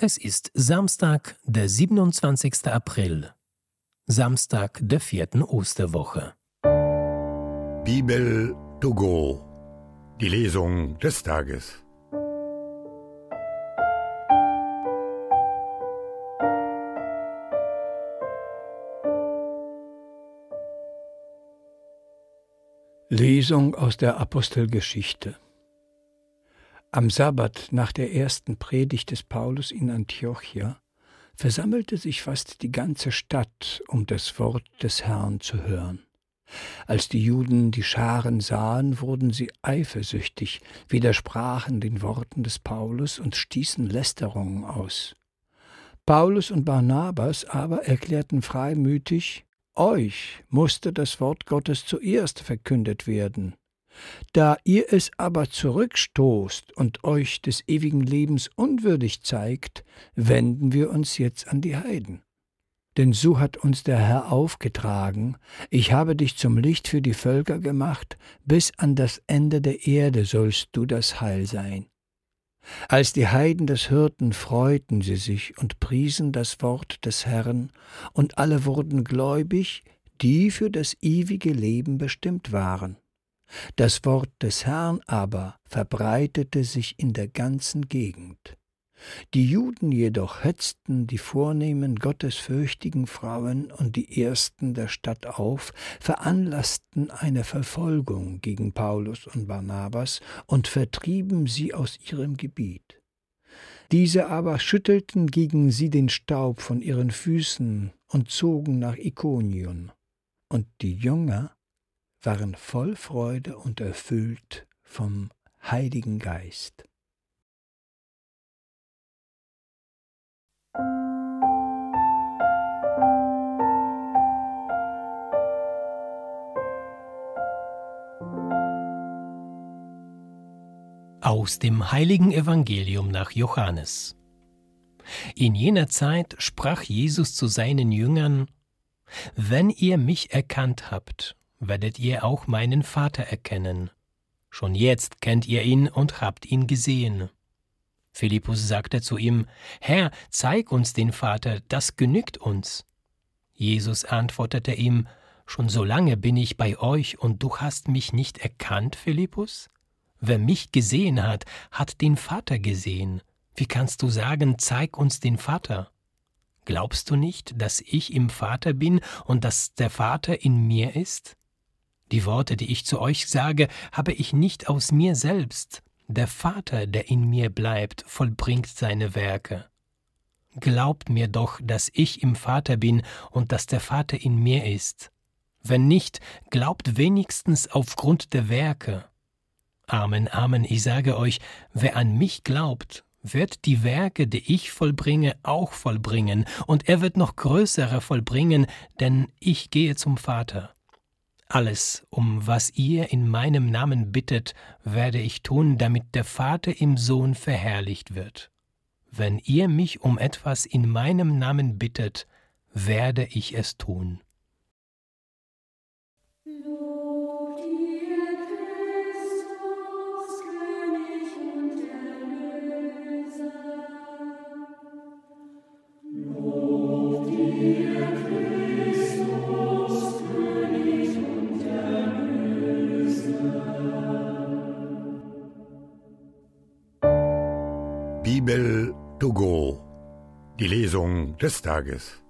Es ist Samstag, der 27. April, Samstag der 4. Osterwoche. Bibel to go, die Lesung des Tages. Lesung aus der Apostelgeschichte. Am Sabbat nach der ersten Predigt des Paulus in Antiochia versammelte sich fast die ganze Stadt, um das Wort des Herrn zu hören. Als die Juden die Scharen sahen, wurden sie eifersüchtig, widersprachen den Worten des Paulus und stießen Lästerungen aus. Paulus und Barnabas aber erklärten freimütig: Euch musste das Wort Gottes zuerst verkündet werden. Da ihr es aber zurückstoßt und euch des ewigen Lebens unwürdig zeigt, wenden wir uns jetzt an die Heiden. Denn so hat uns der Herr aufgetragen: Ich habe dich zum Licht für die Völker gemacht, bis an das Ende der Erde sollst du das Heil sein. Als die Heiden das hörten, freuten sie sich und priesen das Wort des Herrn, und alle wurden gläubig, die für das ewige Leben bestimmt waren. Das Wort des Herrn aber verbreitete sich in der ganzen Gegend. Die Juden jedoch hetzten die vornehmen, gottesfürchtigen Frauen und die Ersten der Stadt auf, veranlassten eine Verfolgung gegen Paulus und Barnabas und vertrieben sie aus ihrem Gebiet. Diese aber schüttelten gegen sie den Staub von ihren Füßen und zogen nach Ikonion. Und die Jünger waren voll Freude und erfüllt vom Heiligen Geist. Aus dem heiligen Evangelium nach Johannes. In jener Zeit sprach Jesus zu seinen Jüngern: Wenn ihr mich erkannt habt, werdet ihr auch meinen Vater erkennen. Schon jetzt kennt ihr ihn und habt ihn gesehen. Philippus sagte zu ihm: Herr, zeig uns den Vater, das genügt uns. Jesus antwortete ihm: Schon so lange bin ich bei euch, und du hast mich nicht erkannt, Philippus? Wer mich gesehen hat, hat den Vater gesehen. Wie kannst du sagen, zeig uns den Vater? Glaubst du nicht, dass ich im Vater bin und dass der Vater in mir ist? Die Worte, die ich zu euch sage, habe ich nicht aus mir selbst. Der Vater, der in mir bleibt, vollbringt seine Werke. Glaubt mir doch, dass ich im Vater bin und dass der Vater in mir ist. Wenn nicht, glaubt wenigstens aufgrund der Werke. Amen, Amen, ich sage euch, wer an mich glaubt, wird die Werke, die ich vollbringe, auch vollbringen, und er wird noch größere vollbringen, denn ich gehe zum Vater. Alles, um was ihr in meinem Namen bittet, werde ich tun, damit der Vater im Sohn verherrlicht wird. Wenn ihr mich um etwas in meinem Namen bittet, werde ich es tun. Bibel to go, die Lesung des Tages.